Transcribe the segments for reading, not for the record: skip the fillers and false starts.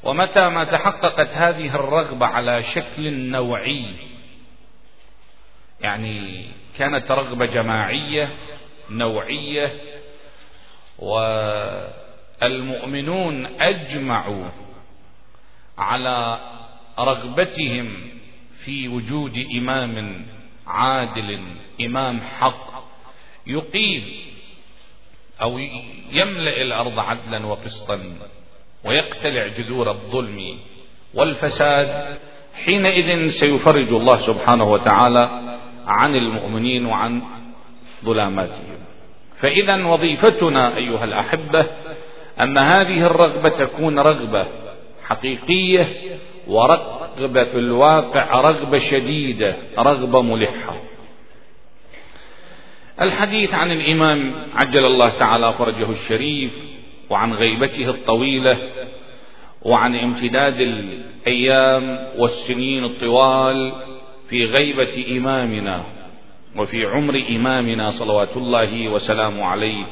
ومتى ما تحققت هذه الرغبة على شكل نوعي، يعني كانت رغبة جماعية نوعية، والمؤمنون أجمعوا على رغبتهم في وجود إمام عادل، إمام حق يقيم أو يملأ الأرض عدلا وقسطا ويقتلع جذور الظلم والفساد، حينئذ سيفرج الله سبحانه وتعالى عن المؤمنين وعن ظلاماتهم. فإذا وظيفتنا أيها الأحبة أن هذه الرغبة تكون رغبة حقيقية، ورغبة في الواقع رغبة شديدة، رغبة ملحة. الحديث عن الإمام عجل الله تعالى فرجه الشريف، وعن غيبته الطويلة، وعن امتداد الأيام والسنين الطوال في غيبة إمامنا وفي عمر إمامنا صلوات الله وسلامه عليه.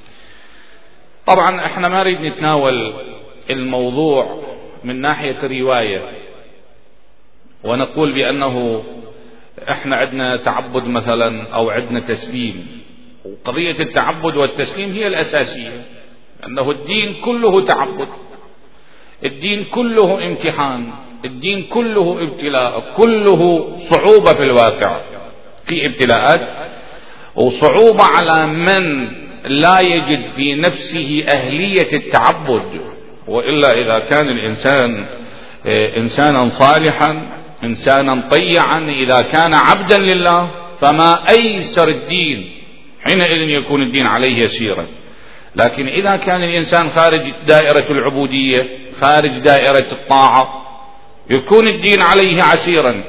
طبعا احنا ما نريد نتناول الموضوع من ناحية الرواية ونقول بأنه احنا عندنا تعبد مثلا او عندنا تسليم، وقضية التعبد والتسليم هي الأساسية، أنه الدين كله تعبد، الدين كله امتحان، الدين كله ابتلاء، كله صعوبة في الواقع، في ابتلاءات وصعوبة على من لا يجد في نفسه أهلية التعبد. وإلا إذا كان الإنسان إنسانا صالحا، إنسانا طيعا، إذا كان عبدا لله، فما أيسر الدين، حينئذ يكون الدين عليه يسيرا. لكن إذا كان الإنسان خارج دائرة العبودية، خارج دائرة الطاعة، يكون الدين عليه عسيرا.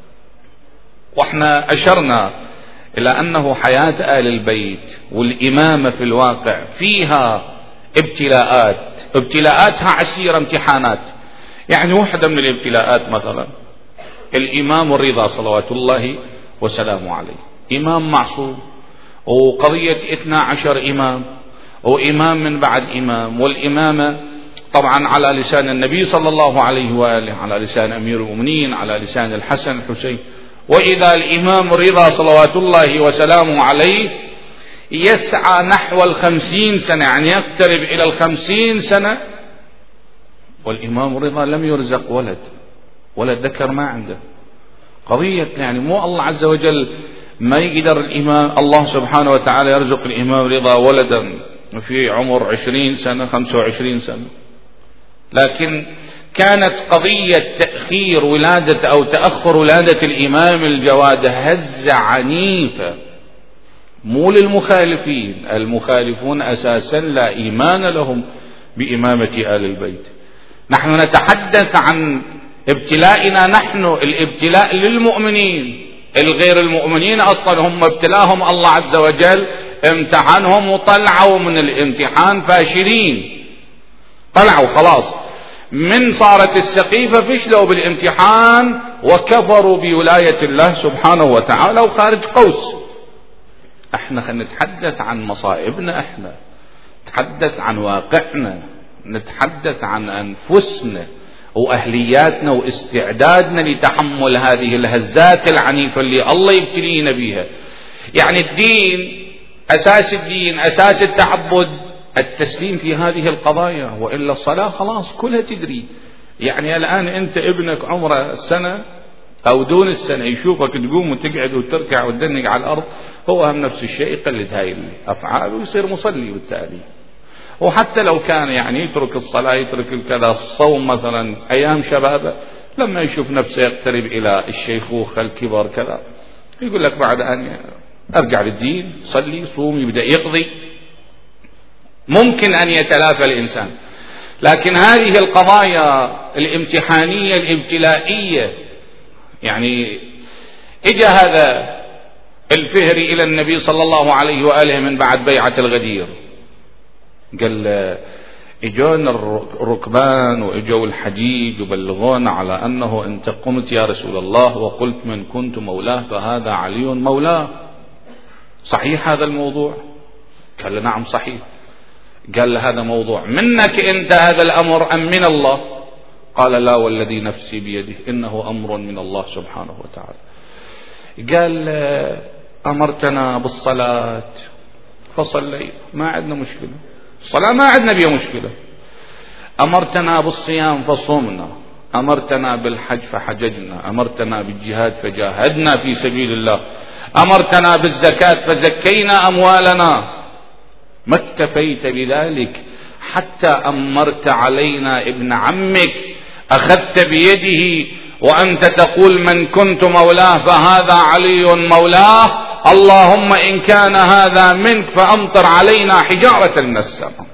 واحنا أشرنا إلى أنه حياة آل البيت والإمامة في الواقع فيها ابتلاءات، ابتلاءاتها عسيرة، امتحانات. يعني واحدة من الابتلاءات مثلا الإمام الرضا صلوات الله وسلامه عليه، إمام معصوم، وقضية 12 إمام، وإمام من بعد إمام، والإمامة طبعا على لسان النبي صلى الله عليه وآله، على لسان أمير المؤمنين، على لسان الحسن الحسين. وإذا الإمام الرضا صلوات الله وسلامه عليه يسعى نحو 50 سنة، يعني يقترب إلى 50 سنة، والإمام الرضا لم يرزق ولد ذكر ما عنده. قضية يعني مو الله عز وجل ما يقدر الإمام، الله سبحانه وتعالى يرزق الإمام رضا ولدا في عمر 20 سنة 25 سنة، لكن كانت قضية تأخير ولادة أو تأخر ولادة الإمام الجواد هزة عنيفة، مو للمخالفين، المخالفون أساسا لا إيمان لهم بإمامة آل البيت. نحن نتحدث عن ابتلائنا نحن، الابتلاء للمؤمنين، الغير المؤمنين أصلا هم ابتلاهم الله عز وجل، امتحانهم وطلعوا من الامتحان فاشلين، طلعوا خلاص، من صارت السقيفة فشلوا بالامتحان وكفروا بولاية الله سبحانه وتعالى وخارج قوس. احنا خلينا نتحدث عن مصائبنا، احنا نتحدث عن واقعنا، نتحدث عن أنفسنا وأهلياتنا واستعدادنا لتحمل هذه الهزات العنيفة اللي الله يبتلينا بها. يعني الدين، أساس الدين، أساس التعبد التسليم في هذه القضايا، وإلا الصلاة خلاص كلها تدري. يعني الآن أنت ابنك عمره السنة أو دون السنة يشوفك تقوم وتقعد وتركع وتدنق على الأرض، هو هم نفس الشيء يقلد هاي الأفعال ويصير مصلي بالتالي. وحتى لو كان يعني يترك الصلاة، يترك كذا، الصوم مثلا أيام شبابه، لما يشوف نفسه يقترب إلى الشيخوخة الكبر كذا، يقول لك بعد أن أرجع للدين، صلي صوم، يبدأ يقضي، ممكن أن يتلافى الإنسان. لكن هذه القضايا الامتحانية الابتلائية، يعني إجا هذا الفهري إلى النبي صلى الله عليه وآله من بعد بيعة الغدير، قال اجون الركبان واجوا الحجيج يبلغون على أنه أنت قمت يا رسول الله وقلت من كنت مولاه فهذا علي مولاه، صحيح هذا الموضوع؟ قال نعم صحيح. قال هذا موضوع منك أنت هذا الأمر أم من الله؟ قال لا والذي نفسي بيده إنه أمر من الله سبحانه وتعالى. قال أمرتنا بالصلاة فصلينا، ما عندنا مشكلة، الصلاة ما عندنا بها مشكلة. أمرتنا بالصيام فصمنا، أمرتنا بالحج فحججنا، أمرتنا بالجهاد فجاهدنا في سبيل الله، أمرتنا بالزكاة فزكينا أموالنا. ما اكتفيت بذلك حتى أمرت علينا ابن عمك، أخذت بيده وأنت تقول من كنت مولاه فهذا علي مولاه، اللهم إن كان هذا منك فأمطر علينا حجارة من السماء.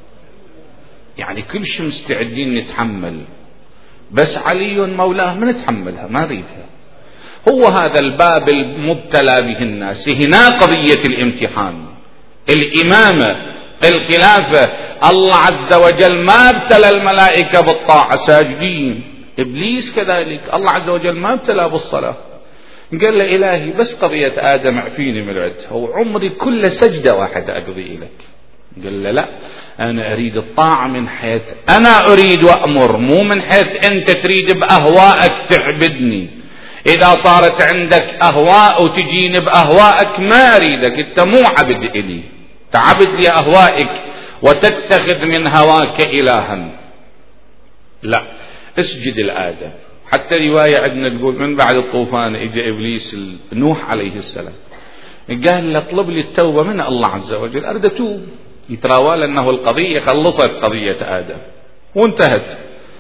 يعني كل شيء مستعدين نتحمل، بس علي مولاه ما نتحملها، ما نريدها. هو هذا الباب المبتلى به الناس. هنا قضية الامتحان، الإمامة، الخلافة. الله عز وجل ما ابتلى الملائكة بالطاعة ساجدين، إبليس كذلك الله عز وجل ما ابتلى بالصلاة. قال له إلهي بس قضية آدم اعفيني من عدها، وعمري كل سجدة واحدة أقضي لك. قال له لا، أنا أريد الطاعة من حيث أنا أريد وأمر، مو من حيث أنت تريد بأهوائك تعبدني. إذا صارت عندك أهواء وتجيني بأهوائك ما أريدك، أنت مو عبد إلي، تعبد لي أهوائك وتتخذ من هواك إلها. لا، اسجد الآدم. حتى رواية عندنا تقول من بعد الطوفان اجى إبليس نوح عليه السلام، قال له اطلب لي التوبة من الله عز وجل، أريد أتوب. يتراوى لأنه القضية خلصت قضية آدم وانتهت.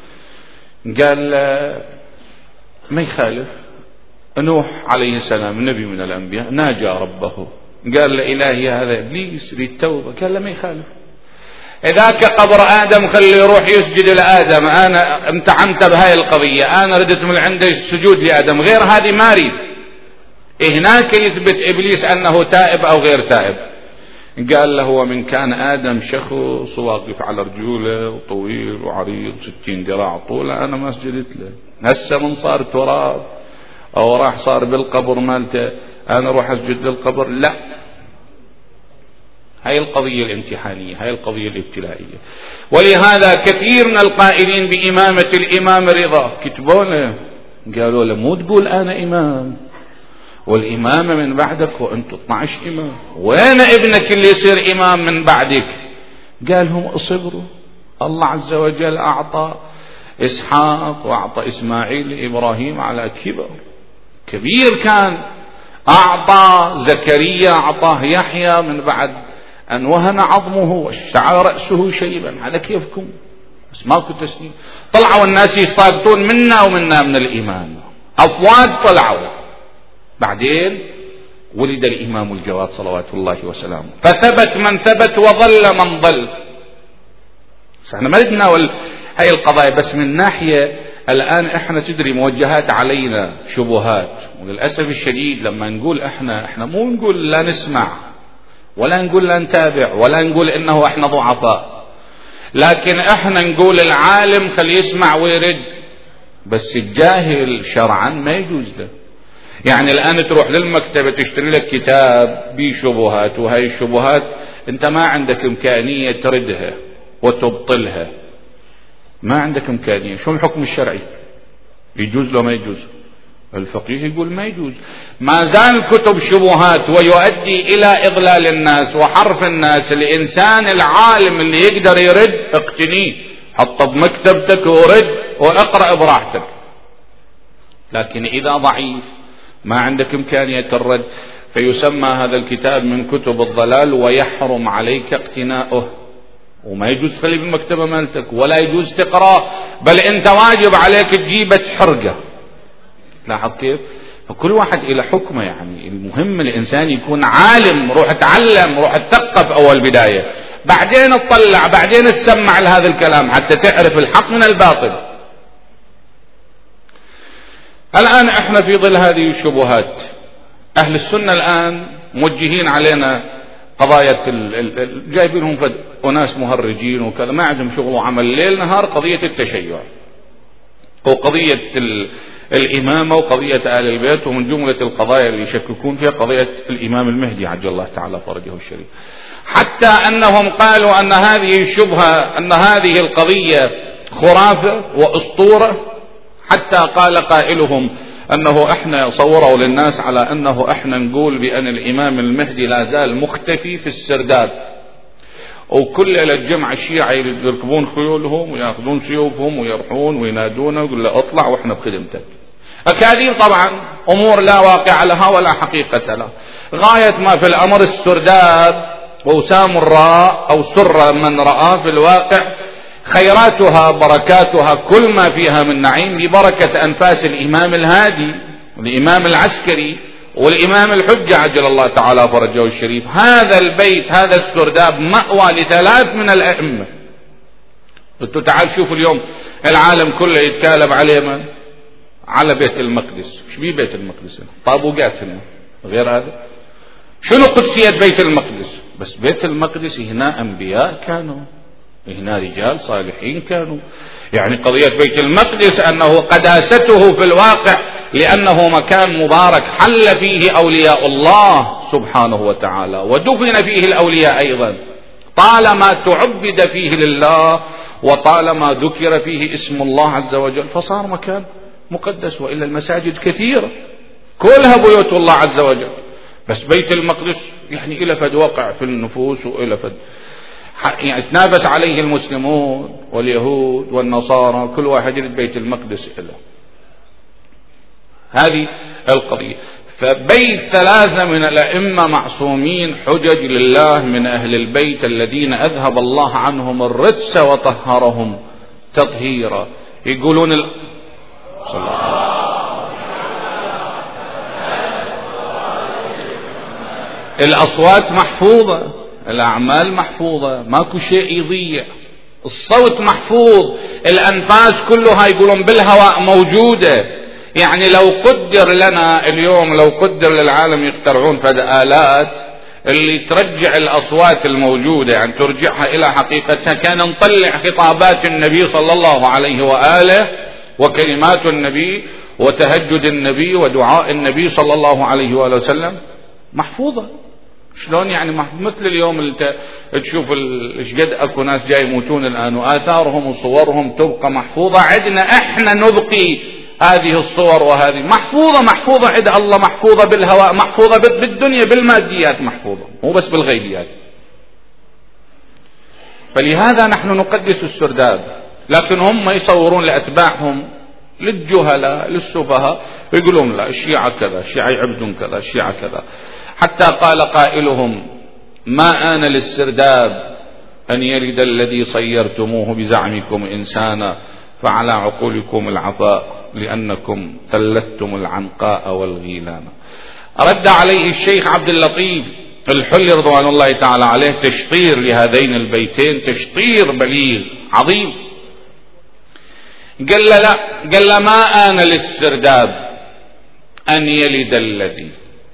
قال ما يخالف، نوح عليه السلام نبي من الأنبياء ناجى ربه، قال له إلهي هذا إبليس يريد توبة، قال له ما يخالف، إذاك قبر آدم خلي يروح يسجد لآدم، أنا امتعنت بهاي القضية، أنا ردت من عنده السجود لآدم، غير هذه ما أريد. هناك يثبت إبليس أنه تائب أو غير تائب. قال له ومن كان آدم شخص واقف على رجوله وطويل وعريض 60 ذراع طوله، أنا ما سجدت له. هسه من صار تراب أو راح صار بالقبر مالته أنا روح أسجد للقبر؟ لا. هاي القضية الامتحانية، هاي القضية الابتلائية. ولهذا كثير من القائلين بإمامة الإمام رضا كتبوا له قالوا له مو تقول أنا إمام والإمامة من بعدك وأنت 12 إمام، وين ابنك اللي يصير إمام من بعدك؟ قال هم اصبروا، الله عز وجل أعطى إسحاق وأعطى إسماعيل لإبراهيم على كبر كبير كان، أعطى زكريا أعطاه يحيى من بعد أن وهن عظمه واشتعل رأسه شيبا. على كيفكم، بس ماكو تسليم. طلعوا الناس يساقطون منا ومنا من الإيمان، أفواج طلعوا. بعدين ولد الإمام الجواد صلوات الله وسلامه، فثبت من ثبت وظل من ضل. احنا ما نتناول هاي القضايا بس من ناحية الآن احنا تدري موجهات علينا شبهات، وللأسف الشديد لما نقول احنا مو نقول لا نسمع ولا نقول لا نتابع ولا نقول انه احنا ضعفاء، لكن احنا نقول العالم خلي يسمع ويرد، بس الجاهل شرعا ما يجوز له. يعني الآن تروح للمكتبة تشتري لك كتاب بشبهات، وهي الشبهات انت ما عندك إمكانية تردها وتبطلها، ما عندك إمكانية. شو الحكم الشرعي؟ يجوز له ما يجوز؟ الفقيه يقول ما يجوز. ما زال كتب شبهات ويؤدي إلى إضلال الناس وحرف الناس. الإنسان العالم اللي يقدر يرد اقتنيه، حطه بمكتبتك ورد واقرأ براحتك. لكن إذا ضعيف ما عندك إمكانية الرد فيسمى هذا الكتاب من كتب الضلال ويحرم عليك اقتناؤه، وما يجوز تخليه بالمكتبة مالتك ولا يجوز تقرأ، بل أنت واجب عليك تجيبه تحرقه. لاحظ كيف؟ فكل واحد إلى حكمه. يعني المهم الإنسان يكون عالم، روح اتعلم، روح اتثقف أول بداية، بعدين اطلع، بعدين تسمع لهذا الكلام حتى تعرف الحق من الباطل. الآن احنا في ظل هذه الشبهات أهل السنة الآن موجهين علينا قضايا جايبينهم وناس مهرجين وكذا ما عندهم شغل وعمل ليل نهار، قضية التشيع وقضية الإمامة وقضية آل البيت، ومن جملة القضايا اللي يشككون فيها قضية الإمام المهدي عجل الله تعالى فرجه الشريف، حتى أنهم قالوا أن هذه الشبهة، أن هذه القضية خرافة وأسطورة، حتى قال قائلهم أنه إحنا صوروا للناس على أنه إحنا نقول بأن الإمام المهدي لا زال مختفي في السرداب، وكل ليلة الجمعة الشيعة يركبون خيولهم ويأخذون سيوفهم ويرحون وينادون ويقول له اطلع وإحنا بخدمتك. أكاذيب طبعا، أمور لا واقع لها ولا حقيقة لها. غاية ما في الأمر السرداب وسام الراء أو سر من رأى في الواقع خيراتها بركاتها كل ما فيها من نعيم ببركة أنفاس الإمام الهادي والإمام العسكري والإمام الحجة عجل الله تعالى فرجه الشريف. هذا البيت هذا السرداب مأوى ل3 من الأئمة. انتوا تعال شوفوا اليوم العالم كله يتكالب عليه من؟ على بيت المقدس. ايش بيه بيت المقدس؟ طابوقات هنا غير هذا. شنو قدسية بيت المقدس؟ بس بيت المقدس هنا أنبياء كانوا، هنا رجال صالحين كانوا. يعني قضية بيت المقدس أنه قداسته في الواقع لأنه مكان مبارك حل فيه أولياء الله سبحانه وتعالى ودفن فيه الأولياء أيضا، طالما تعبد فيه لله وطالما ذكر فيه اسم الله عز وجل فصار مكان مقدس. وإلا المساجد كثيرة كلها بيوت الله عز وجل، بس بيت المقدس يعني إلى فد وقع في النفوس وإلى فد يعني تنافس عليه المسلمون واليهود والنصارى، كل واحد يريد بيت المقدس له. هذه القضية. فبيت 3 من الأئمة معصومين حجج لله من أهل البيت الذين أذهب الله عنهم الرجس وطهرهم تطهيرا. يقولون الأصوات محفوظة، الأعمال محفوظة، ماكو شيء يضيع، الصوت محفوظ، الأنفاس كلها يقولون بالهواء موجودة. يعني لو قدر لنا اليوم، لو قدر للعالم يخترعون آلات اللي ترجع الأصوات الموجودة يعني ترجعها إلى حقيقتها، كان نطلع خطابات النبي صلى الله عليه وآله وكلمات النبي وتهجد النبي ودعاء النبي صلى الله عليه وآله وسلم محفوظة. شلون يعني مثل اليوم اللي تشوف ايش قد اكو ناس جاي يموتون الان واثارهم وصورهم تبقى محفوظة عندنا. احنا نبقي هذه الصور وهذه محفوظة عند الله، محفوظة بالهواء، محفوظة بالدنيا بالماديات، محفوظة مو بس بالغيبيات. فلهذا نحن نقدس السرداب، لكن هم يصورون لأتباعهم للجهلاء للسفهاء ويقولون لا الشيعة كذا، الشيعة يعبدون كذا، الشيعة كذا. حتى قال قائلهم ما آن للسرداب أن يلد الذي صيرتموه بزعمكم إنسانا فعلى عقولكم العفاء لأنكم ثلثتم العنقاء والغيلان. رد عليه الشيخ عبد اللطيف الحلي رضوان الله تعالى عليه تشطير لهذين البيتين، تشطير بليغ عظيم. قال لا، قال ما آن للسرداب أن يلد الذي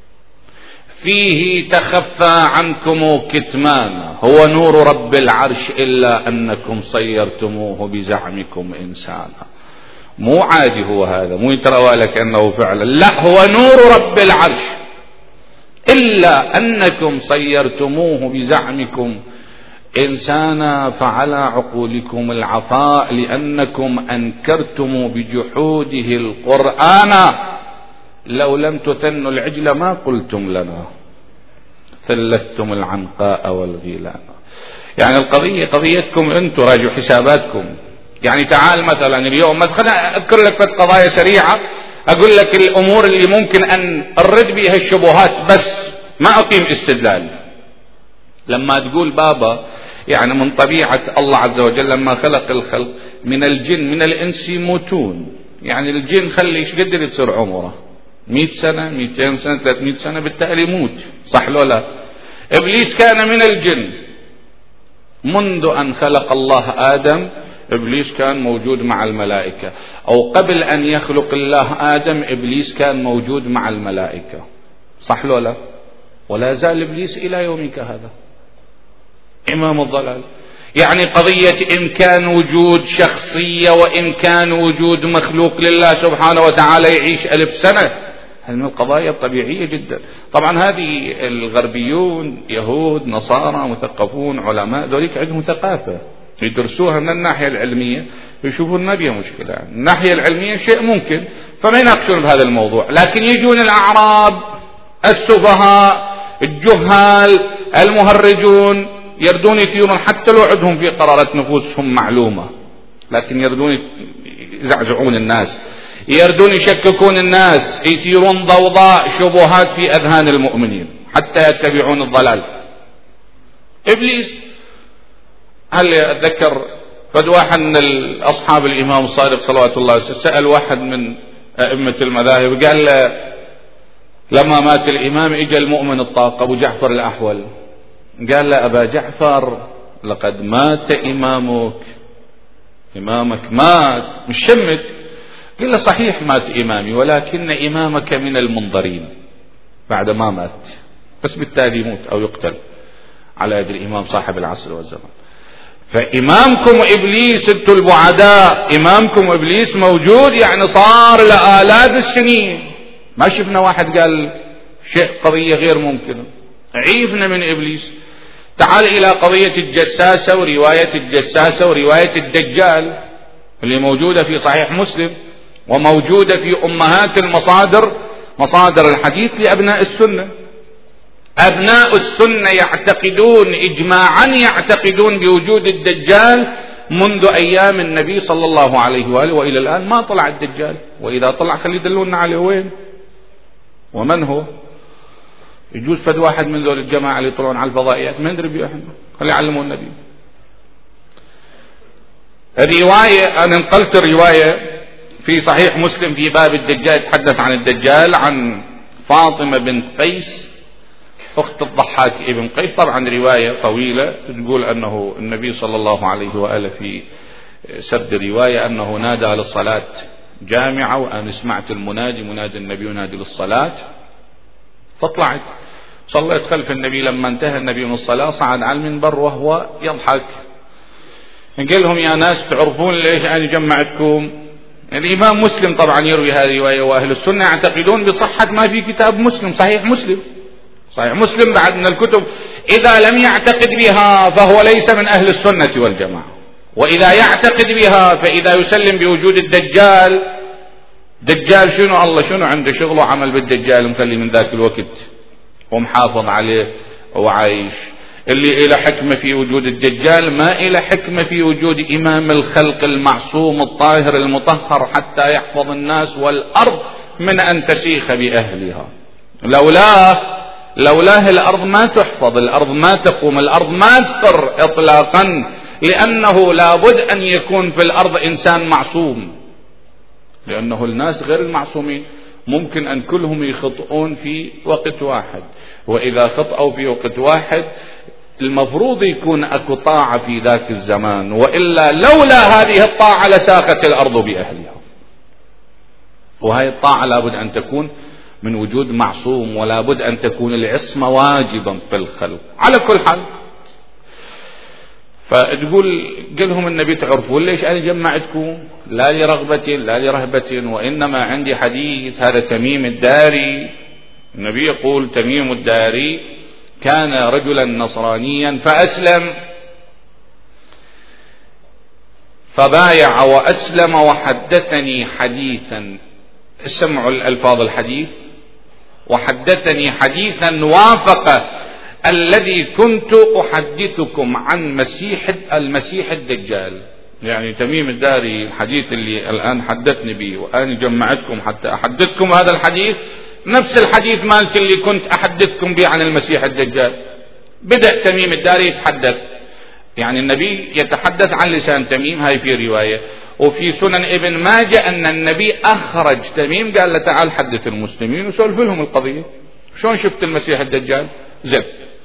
فيه تخفى عنكم كتمانا هو نور رب العرش إلا أنكم صيرتموه بزعمكم إنسانا. مو عادي هو هذا، مو يتروى لك أنه فعلا، لا هو نور رب العرش إلا أنكم صيرتموه بزعمكم إنسانا فعلى عقولكم العفاء لأنكم أنكرتم بجحوده القرآن لو لم تثنوا العجل ما قلتم لنا ثلثتم العنقاء والغيلان. يعني القضية قضيتكم أنتم، راجعوا حساباتكم. يعني تعال مثلا اليوم خليني أذكر لك قضايا سريعة أقول لك الأمور اللي ممكن أن أرد بها الشبهات بس ما أقيم استدلال. لما تقول بابا يعني من طبيعة الله عز وجل لما خلق الخلق من الجن من الإنس يموتون، يعني الجن خلي ايش قدر يصير عمره 100 سنة 200 سنة 300 سنة بالتالي يموت، صح لو لا؟ إبليس كان من الجن منذ أن خلق الله آدم، إبليس كان موجود مع الملائكة، أو قبل أن يخلق الله آدم إبليس كان موجود مع الملائكة، صح لو لا؟ ولا زال إبليس إلى يومك هذا إمام الضلال. يعني قضية إمكان وجود شخصية وإمكان وجود مخلوق لله سبحانه وتعالى يعيش 1000 سنة، هذه من القضايا الطبيعية جدا. طبعا هذه الغربيون يهود نصارى مثقفون علماء ذوليك عندهم ثقافة، يدرسوها من الناحية العلمية يشوفون ما بيها مشكلة. الناحية العلمية شيء ممكن، فما يناقشون بهذا الموضوع. لكن يجون الأعراب السفهاء الجهال المهرجون يردون يثيرون، حتى لو عندهم في قرارة نفوسهم معلومة، لكن يردون يزعزعون الناس، يردون يشككون الناس، يثيرون ضوضاء شبهات في أذهان المؤمنين حتى يتبعون الضلال. إبليس، هل أتذكر فد واحد من أصحاب الإمام الصادق صلوات الله عليه وسلم سأل واحد من أئمة المذاهب، قال له لما مات الإمام إجا المؤمن الطاق أبو جعفر الأحول، قال له أبا جعفر لقد مات إمامك مات، مش شمت. قال له صحيح مات إمامي، ولكن إمامك من المنظرين بعد ما مات، بس بالتالي يموت أو يقتل على يد الإمام صاحب العصر والزمان. فإمامكم إبليس انتم البعداء، إمامكم إبليس موجود، يعني صار لآلاف السنين ما شفنا واحد قال شيء قضية غير ممكنة. عيفنا من إبليس. تعال إلى قضية الجساسة ورواية الجساسة ورواية الدجال اللي موجودة في صحيح مسلم وموجودة في أمهات المصادر، مصادر الحديث لأبناء السنة. أبناء السنة يعتقدون إجماعا، يعتقدون بوجود الدجال منذ أيام النبي صلى الله عليه وآله، وإلى الآن ما طلع الدجال، وإذا طلع خلي يدلونا عليه وين ومن هو. يجوز فد واحد من ذول الجماعة اللي يطلعون على الفضائيات ما ندري بيه احنا، خلي يعلمون النبي. الرواية أنا نقلت الرواية في صحيح مسلم في باب الدجال، يتحدث عن الدجال عن فاطمة بنت قيس أخت الضحاك ابن قيس. طبعا رواية طويلة تقول أنه النبي صلى الله عليه وآله في سرد رواية أنه نادى للصلاة جامعة، وأنا سمعت المنادي منادي النبي ينادي للصلاة، فطلعت صليت خلف النبي. لما انتهى النبي من الصلاة صعد على المنبر وهو يضحك، قال لهم يا ناس تعرفون ليش أنا جمعتكم؟ الإمام مسلم طبعا يروي هذه الرواية، وأهل السنة يعتقدون بصحة ما في كتاب مسلم، صحيح مسلم. صحيح مسلم بعد من الكتب إذا لم يعتقد بها فهو ليس من أهل السنة والجماعة، وإذا يعتقد بها فإذا يسلم بوجود الدجال. دجال شنو؟ الله شنو عنده شغله عمل بالدجال مخلي من ذاك الوقت ومحافظ عليه وعايش. اللي إلى حكمة في وجود الدجال ما إلى حكمة في وجود إمام الخلق المعصوم الطاهر المطهر حتى يحفظ الناس والأرض من أن تسيخ بأهلها. لولاه الأرض ما تحفظ، الأرض ما تقوم، الأرض ما تقر إطلاقا، لأنه لابد أن يكون في الأرض إنسان معصوم، لأنه الناس غير المعصومين ممكن أن كلهم يخطئون في وقت واحد، وإذا خطأوا في وقت واحد المفروض يكون أكو طاعة في ذاك الزمان، وإلا لولا هذه الطاعة لساقت الأرض بأهلها. وهذه الطاعة لابد أن تكون من وجود معصوم، ولا بد أن تكون العصمة واجبا في الخلق على كل حال. فتقول قلهم النبي تعرفون ليش أنا جمعتكم؟ لا لرغبة لا لرهبة، وإنما عندي حديث. هذا تميم الداري، النبي يقول تميم الداري كان رجلا نصرانيا فأسلم فبايع وأسلم وحدثني حديثا، اسمعوا الألفاظ الحديث، وحدثني حديثا وافق الذي كنت أحدثكم عن المسيح الدجال. يعني تميم الداري الحديث اللي الآن حدثني به وأنا جمعتكم حتى أحدثكم هذا الحديث نفس الحديث مالت اللي كنت أحدثكم به عن المسيح الدجال. بدأ تميم الداري يتحدث، يعني النبي يتحدث عن لسان تميم. هاي في رواية، وفي سنن ابن ماجه أن النبي أخرج تميم قال له تعال حدث المسلمين وسولف لهم القضية، شلون شفت المسيح الدجال؟ زين.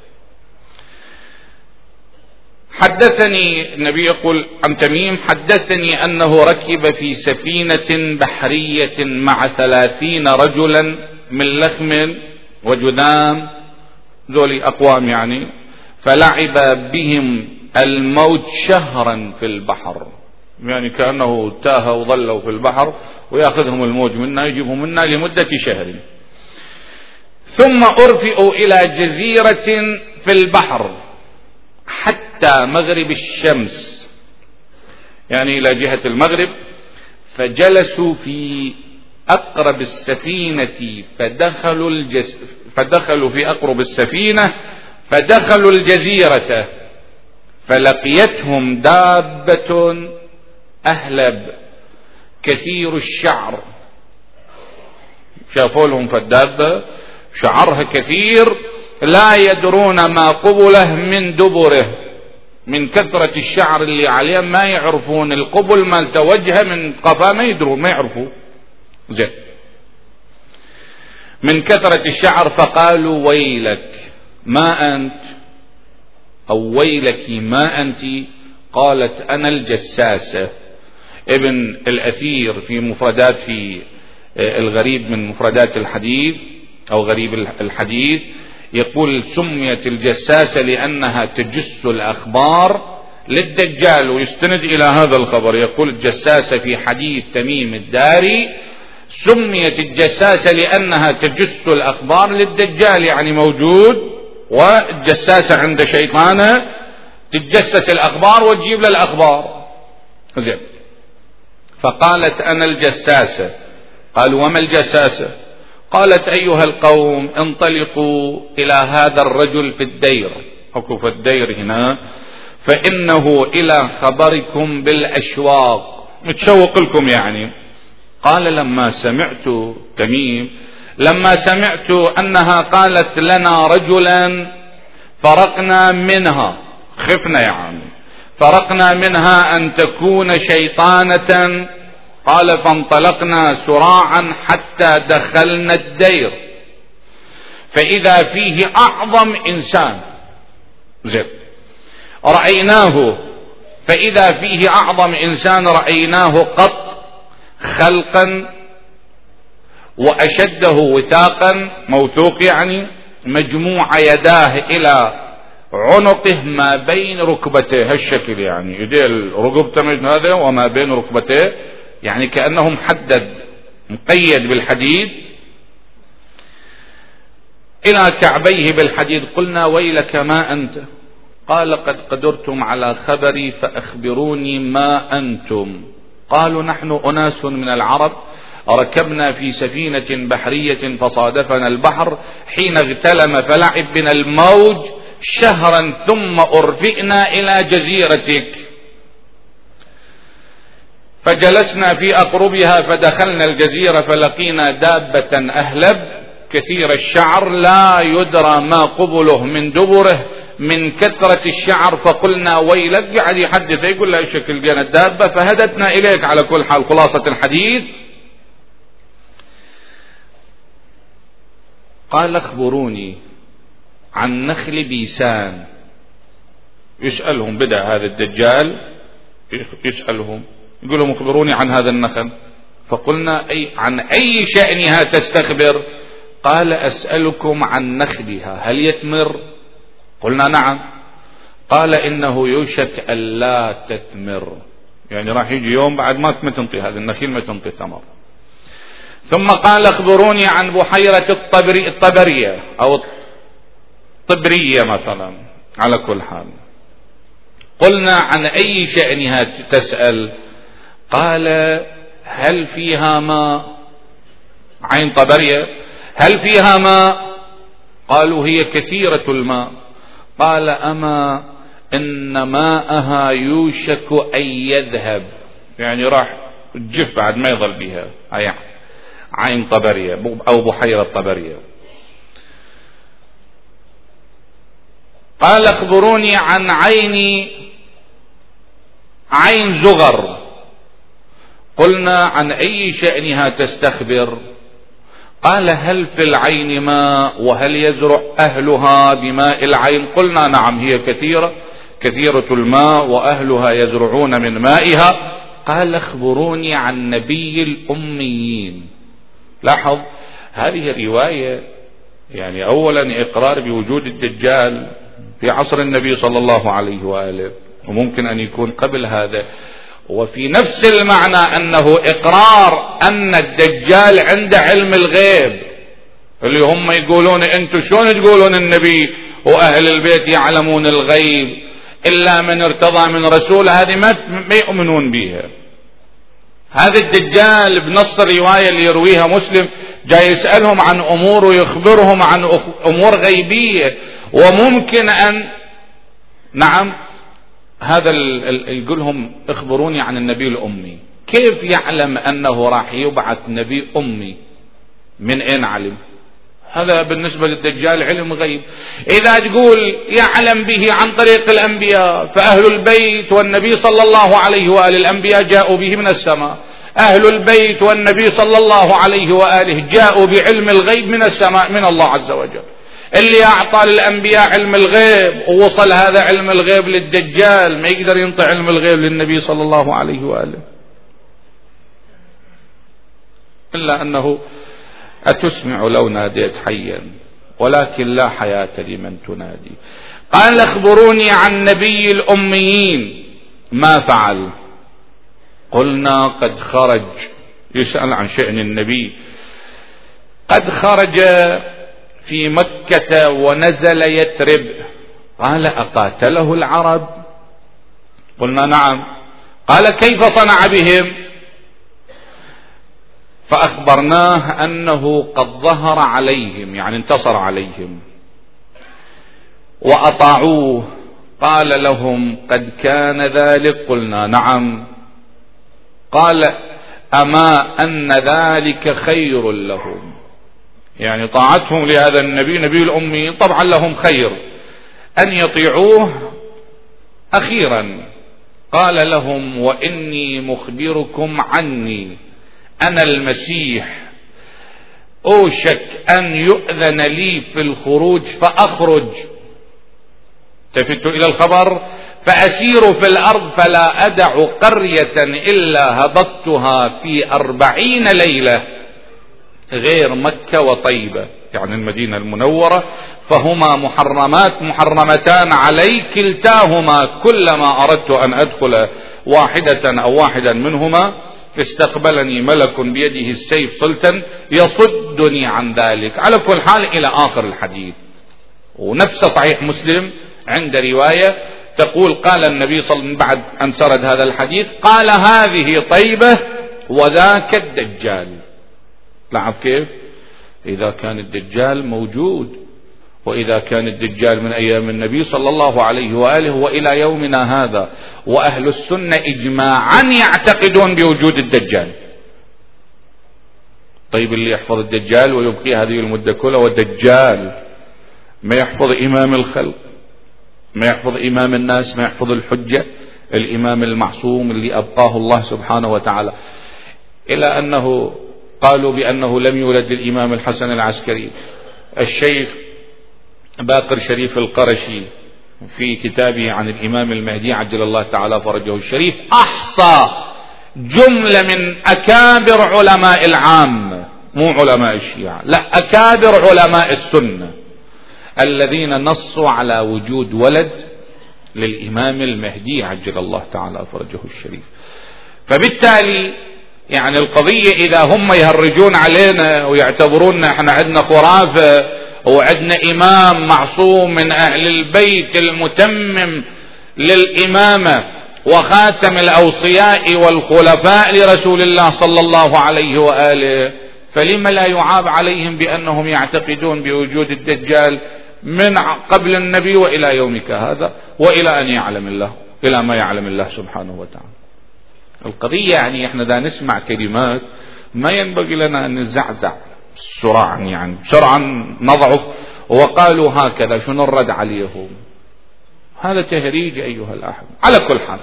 حدثني النبي يقول عن تميم حدثني أنه ركب في سفينة بحرية مع 30 رجلا من لخم وجذام، ذولي أقوام يعني، فلعب بهم الموت شهرا في البحر، يعني كأنه تاه وظلوا في البحر ويأخذهم الموج منا يجيبهم منا لمدة شهر. ثم أرفئوا إلى جزيرة في البحر حتى مغرب الشمس يعني إلى جهة المغرب. فجلسوا في أقرب السفينة فدخلوا في أقرب السفينة فدخلوا الجزيرة، فلقيتهم دابة أهلب كثير الشعر. شافوا لهم فالدابة شعرها كثير، لا يدرون ما قبله من دبره، من كثرة الشعر اللي عليه ما يعرفون القبل ما توجه من قفا، ما يدرون ما يعرفوا زين من كثرة الشعر. فقالوا ويلك ما أنت، أو ويلك ما أنت. قالت أنا الجساسة. ابن الأثير في مفردات في الغريب من مفردات الحديث أو غريب الحديث يقول سميت الجساسة لأنها تجس الأخبار للدجال، ويستند إلى هذا الخبر. يقول الجساسة في حديث تميم الداري سميت الجساسة لأنها تجس الأخبار للدجال، يعني موجود والجساسة عند شيطانة تتجسس الأخبار وتجيب له الأخبار. زين. فقالت أنا الجساسة. قالوا وما الجساسة؟ قالت أيها القوم انطلقوا إلى هذا الرجل في الدير، أو في الدير هنا، فإنه إلى خبركم بالأشواق، متشوق لكم يعني. قال لما سمعت تميم لما سمعت أنها قالت لنا رجلا فرقنا منها، خفنا يعني، فرقنا منها أن تكون شيطانة. قال فانطلقنا سراعا حتى دخلنا الدير فإذا فيه أعظم إنسان زين رأيناه، فإذا فيه أعظم إنسان رأيناه قط خلقا وأشده وثاقا، موثوق يعني، مجموع يداه إلى عنقه ما بين ركبتيه، هالشكل يعني، يديه ركبته هذا وما بين ركبتيه، يعني كأنه محدد مقيد بالحديد إلى كعبيه بالحديد. قلنا ويلك ما أنت؟ قال قد قدرتم على خبري فأخبروني ما أنتم. قالوا نحن أناس من العرب ركبنا في سفينة بحرية فصادفنا البحر حين اغتلم فلعب بنا الموج شهرا ثم أرفئنا إلى جزيرتك، فجلسنا في أقربها فدخلنا الجزيرة فلقينا دابة أهلب كثير الشعر لا يدرى ما قبله من دبره من كثرة الشعر. فقلنا ويلك، قاعد يحدث يقول له الشكل دينا الدابة، فهدتنا إليك. على كل حال خلاصة الحديث قال اخبروني عن نخل بيسان. يسألهم، بدأ هذا الدجال يسألهم، يقول لهم اخبروني عن هذا النخل. فقلنا عن أي شأنها تستخبر؟ قال أسألكم عن نخلها هل يثمر؟ قلنا نعم. قال إنه يوشك ألا تثمر، يعني راح يجي يوم بعد ما تنطي هذا النخيل ما تنطي ثمر. ثم قال اخبروني عن بحيرة الطبرية أو الطبرية مثلا. على كل حال قلنا عن أي شأنها تسأل؟ قال هل فيها ماء؟ عين طبرية هل فيها ماء؟ قالوا هي كثيرة الماء. قال أما إن ماءها يوشك أن يذهب، يعني راح تجف بعد ما يظل بها. عين طبرية أو بحيرة طبرية. قال اخبروني عن عين زغر. قلنا عن أي شأنها تستخبر؟ قال هل في العين ماء وهل يزرع أهلها بماء العين؟ قلنا نعم هي كثيرة الماء وأهلها يزرعون من مائها. قال اخبروني عن نبي الأميين. لاحظ هذه الرواية يعني أولا إقرار بوجود الدجال في عصر النبي صلى الله عليه وآله، وممكن أن يكون قبل هذا، وفي نفس المعنى أنه إقرار أن الدجال عنده علم الغيب، اللي هم يقولون أنتم شلون تقولون النبي وأهل البيت يعلمون الغيب؟ إلا من ارتضى من رسول، هذه ما يؤمنون بها. هذا الدجال بنص الرواية اللي يرويها مسلم جاي يسألهم عن أمور ويخبرهم عن أمور غيبية، وممكن أن نعم هذا يقولهم اخبروني عن النبي الأمي. كيف يعلم أنه راح يبعث نبي أمي؟ من أين علم؟ هذا بالنسبة للدجال علم غيب. إذا تقول يعلم به عن طريق الأنبياء، فأهل البيت والنبي صلى الله عليه وآله الأنبياء جاءوا به من السماء، أهل البيت والنبي صلى الله عليه وآله جاءوا بعلم الغيب من السماء من الله عز وجل. اللي أعطى للأنبياء علم الغيب ووصل هذا علم الغيب للدجال، ما يقدر ينطي علم الغيب للنبي صلى الله عليه وآله. إلا أنه أتسمع لو ناديت حيا، ولكن لا حياة لمن تنادي. قال اخبروني عن نبي الأميين ما فعل. قلنا قد خرج، يسأل عن شأن النبي، قد خرج في مكة ونزل يثرب. قال أقاتله العرب؟ قلنا نعم. قال كيف صنع بهم؟ فأخبرناه أنه قد ظهر عليهم، يعني انتصر عليهم وأطاعوه. قال لهم قد كان ذلك؟ قلنا نعم. قال أما أن ذلك خير لهم، يعني طاعتهم لهذا النبي نبي الأمي طبعا لهم خير، أن يطيعوه أخيرا. قال لهم وإني مخبركم عني، أنا المسيح، أوشك أن يؤذن لي في الخروج فأخرج، التفتوا إلى الخبر، فأسير في الأرض فلا أدع قرية إلا هبطتها في 40 ليلة غير مكة وطيبة، يعني المدينة المنورة، فهما محرمتان علي كلتاهما، كلما أردت أن أدخل واحدة أو واحدا منهما استقبلني ملك بيده السيف صلتا يصدني عن ذلك. على كل حال إلى آخر الحديث. ونفس صحيح مسلم عند رواية تقول قال النبي صلى الله عليه وسلم بعد أن سرد هذا الحديث، قال هذه طيبة وذاك الدجال. تعرف كيف؟ إذا كان الدجال موجود، وإذا كان الدجال من أيام النبي صلى الله عليه وآله وإلى يومنا هذا، وأهل السنة إجماعا يعتقدون بوجود الدجال. طيب اللي يحفظ الدجال ويبقي هذه المدة كلها ودجال، ما يحفظ إمام الخلق، ما يحفظ إمام الناس، ما يحفظ الحجة، الإمام المعصوم اللي أبقاه الله سبحانه وتعالى، إلى أنه قالوا بأنه لم يولد الإمام الحسن العسكري. الشيخ باقر شريف القرشي في كتابه عن الإمام المهدي عجل الله تعالى فرجه الشريف أحصى جملة من أكابر علماء العامة، مو علماء الشيعة، لا، أكابر علماء السنة الذين نصوا على وجود ولد للإمام المهدي عجل الله تعالى فرجه الشريف. فبالتالي يعني القضية إذا هم يهرجون علينا ويعتبرون احنا عندنا خرافة وعندنا إمام معصوم من أهل البيت المتمم للإمامة وخاتم الأوصياء والخلفاء لرسول الله صلى الله عليه وآله، فلما لا يعاب عليهم بأنهم يعتقدون بوجود الدجال من قبل النبي وإلى يومك هذا، وإلى أن يعلم الله، إلى ما يعلم الله سبحانه وتعالى. القضية يعني احنا دا نسمع كلمات ما ينبغي لنا أن نزعزع سرعا، يعني سرعا نضعف وقالوا هكذا، شنو الرد عليهم؟ هذا تهريج أيها الأحبة. على كل حال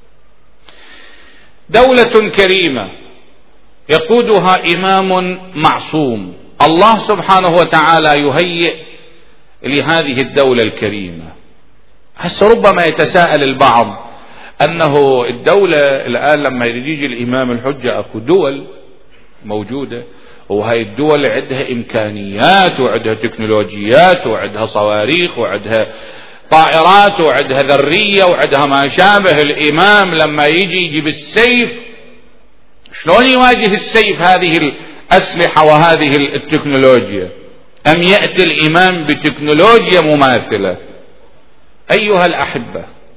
دولة كريمة يقودها إمام معصوم، الله سبحانه وتعالى يهيئ لهذه الدولة الكريمة. هسه ربما يتساءل البعض أنه الدولة الآن لما يجي الإمام الحجة أكو دول موجودة، وهي الدول عندها إمكانيات وعندها تكنولوجيات وعندها صواريخ وعندها طائرات وعندها ذرية وعندها ما شابه. الإمام لما يجي بالسيف شلون يواجه السيف هذه الأسلحة وهذه التكنولوجيا؟ أم يأتي الإمام بتكنولوجيا مماثلة؟ أيها الأحبة،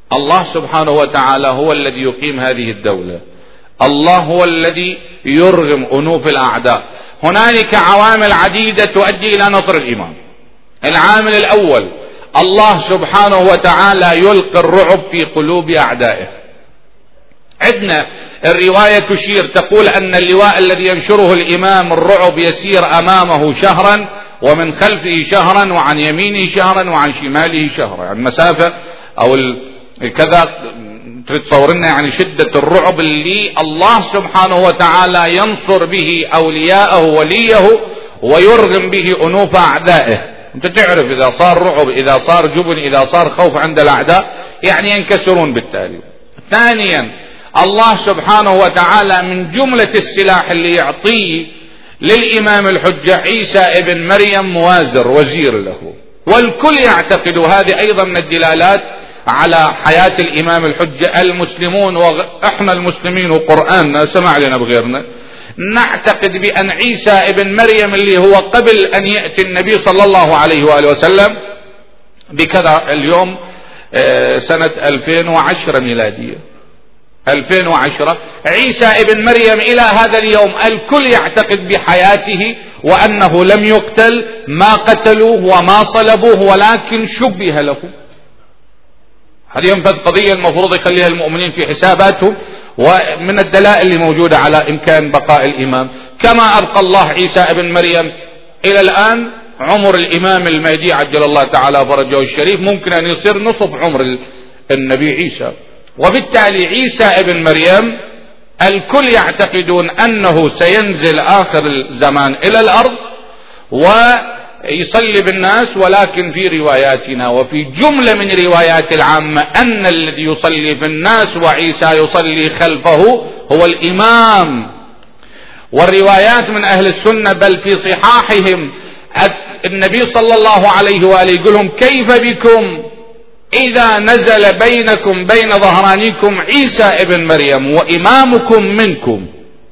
الله سبحانه وتعالى هو الذي يقيم هذه الدولة، الله هو الذي يرغم أنوف الأعداء. هنالك عوامل عديدة تؤدي إلى نصر الإمام. العامل الأول، الله سبحانه وتعالى يلقي الرعب في قلوب أعدائه. عندنا الرواية تشير تقول أن اللواء الذي ينشره الإمام الرعب يسير أمامه شهرا ومن خلفه شهرا وعن يمينه شهرا وعن شماله شهرا، يعني مسافة أو كذا تتصور لنا يعني شدة الرعب اللي الله سبحانه وتعالى ينصر به أولياءه وليه ويرغم به أنوف أعدائه. أنت تعرف إذا صار رعب، إذا صار جبن، إذا صار خوف عند الأعداء يعني ينكسرون بالتالي. ثانيا، الله سبحانه وتعالى من جملة السلاح اللي يعطيه للإمام الحجة عيسى ابن مريم موازر وزير له، والكل يعتقد هذه أيضا من الدلالات على حياة الإمام الحجة. المسلمون وإحنا المسلمين وقرآننا سمع لنا بغيرنا نعتقد بأن عيسى ابن مريم اللي هو قبل أن يأتي النبي صلى الله عليه وآله وسلم بكذا اليوم سنة 2010 ميلادية 2010، عيسى ابن مريم إلى هذا اليوم الكل يعتقد بحياته وأنه لم يقتل، ما قتلوه وما صلبوه ولكن شبه له. هذه ينفذ قضية المفروض يخليها المؤمنين في حساباتهم، ومن الدلائل اللي موجودة على إمكان بقاء الإمام. كما أبقى الله عيسى ابن مريم إلى الآن، عمر الإمام المهدي عجل الله تعالى فرجه الشريف ممكن أن يصير نصف عمر النبي عيسى. وبالتالي عيسى ابن مريم الكل يعتقدون أنه سينزل آخر الزمان إلى الأرض ويصلي بالناس، ولكن في رواياتنا وفي جملة من روايات العامة أن الذي يصلي في الناس وعيسى يصلي خلفه هو الإمام. والروايات من أهل السنة بل في صحاحهم النبي صلى الله عليه وآله يقولهم كيف بكم إذا نزل بينكم بين ظهرانيكم عيسى ابن مريم وإمامكم منكم.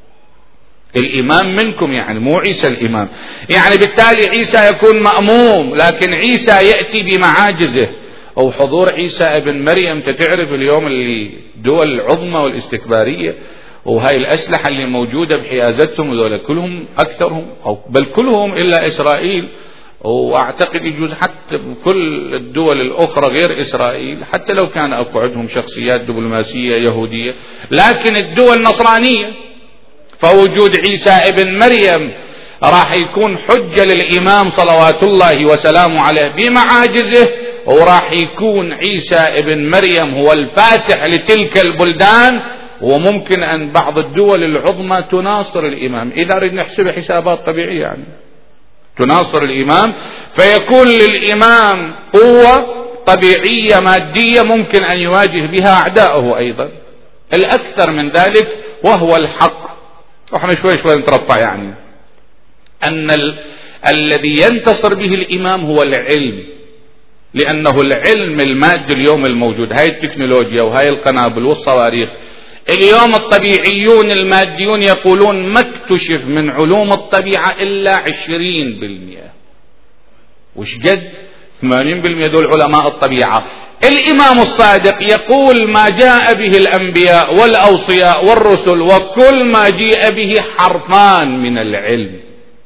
الإمام منكم يعني مو عيسى الإمام، يعني بالتالي عيسى يكون مأموم، لكن عيسى يأتي بمعاجزه. أو حضور عيسى ابن مريم تتعرف اليوم اللي دول العظمى والاستكبارية وهاي الأسلحة اللي موجودة بحيازتهم وذولا كلهم أكثرهم أو بل كلهم إلا إسرائيل، واعتقد يجوز حتى بكل الدول الاخرى غير اسرائيل حتى لو كان اكو عندهم شخصيات دبلوماسية يهودية، لكن الدول نصرانية. فوجود عيسى ابن مريم راح يكون حجة للامام صلوات الله وسلامه عليه بمعاجزه، وراح يكون عيسى ابن مريم هو الفاتح لتلك البلدان، وممكن ان بعض الدول العظمى تناصر الامام اذا اريد نحسب حسابات طبيعية، يعني تناصر الإمام، فيكون للإمام قوة طبيعية مادية ممكن أن يواجه بها أعداءه أيضا. الأكثر من ذلك وهو الحق، وإحنا شوي شوي نترفع يعني أن الذي ينتصر به الإمام هو العلم، لأنه العلم المادي اليوم الموجود، هاي التكنولوجيا وهاي القنابل والصواريخ، اليوم الطبيعيون الماديون يقولون ما اكتشف من علوم الطبيعة إلا 20%. وش قد 80% دول علماء الطبيعة. الإمام الصادق يقول ما جاء به الأنبياء والأوصياء والرسل وكل ما جاء به حرفان من العلم.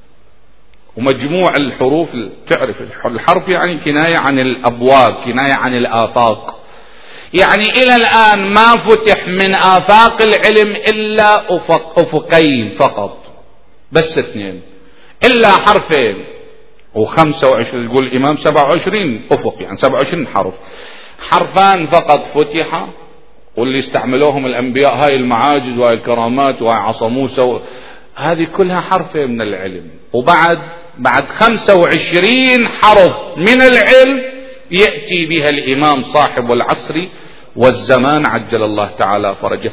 ومجموع الحروف، تعرف الحرف يعني كناية عن الأبواب، كناية عن الآفاق، يعني إلى الآن ما فتح من آفاق العلم إلا أفقين فقط، بس 2 إلا حرفين، و25 يقول الإمام 27 أفق، يعني 27 حرف، حرفان فقط فتح، واللي استعملوهم الأنبياء هاي المعاجز وهاي الكرامات وهاي عصا موسى، هذه كلها حرفين من العلم. بعد 25 حرف من العلم يأتي بها الإمام صاحب العصر والزمان عجل الله تعالى فرجه.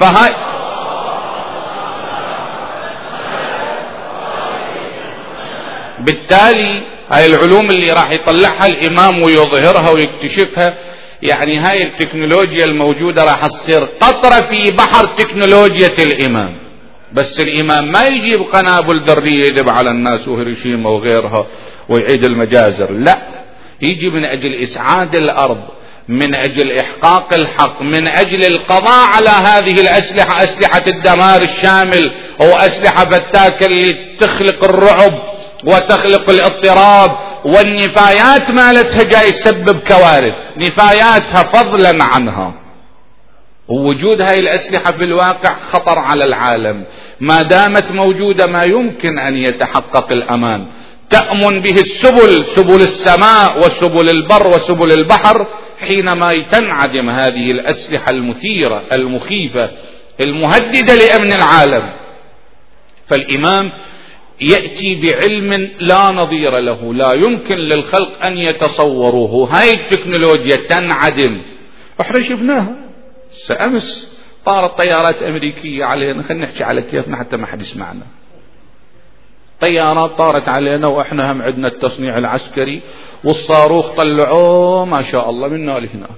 بالتالي هاي العلوم اللي راح يطلعها الإمام ويظهرها ويكتشفها، يعني هاي التكنولوجيا الموجودة راح تصير قطرة في بحر تكنولوجيا الإمام. بس الإمام ما يجيب قنابل ذرية يدب على الناس وهيروشيما وغيرها ويعيد المجازر، لا، يجي من أجل إسعاد الأرض من أجل إحقاق الحق، من أجل القضاء على هذه الأسلحة، أسلحة الدمار الشامل أو أسلحة فتاكة اللي تخلق الرعب وتخلق الاضطراب، والنفايات مالتها جاي يسبب كوارث، نفاياتها فضلا عنها. ووجود هاي الأسلحة في الواقع خطر على العالم، ما دامت موجودة ما يمكن أن يتحقق الأمان. تأمن به السبل، سبل السماء وسبل البر وسبل البحر، حينما تنعدم هذه الأسلحة المثيرة المخيفة المهددة لأمن العالم. فالإمام يأتي بعلم لا نظير له، لا يمكن للخلق أن يتصوروه. هاي التكنولوجيا تنعدم، احنا شفناها أمس طارت طيارات أمريكية علينا، خلينا نحكي على كيفنا حتى ما حد يسمعنا. طيارات طارت علينا واحنا هم عندنا التصنيع العسكري، والصاروخ طلعوه ما شاء الله منا لهناك،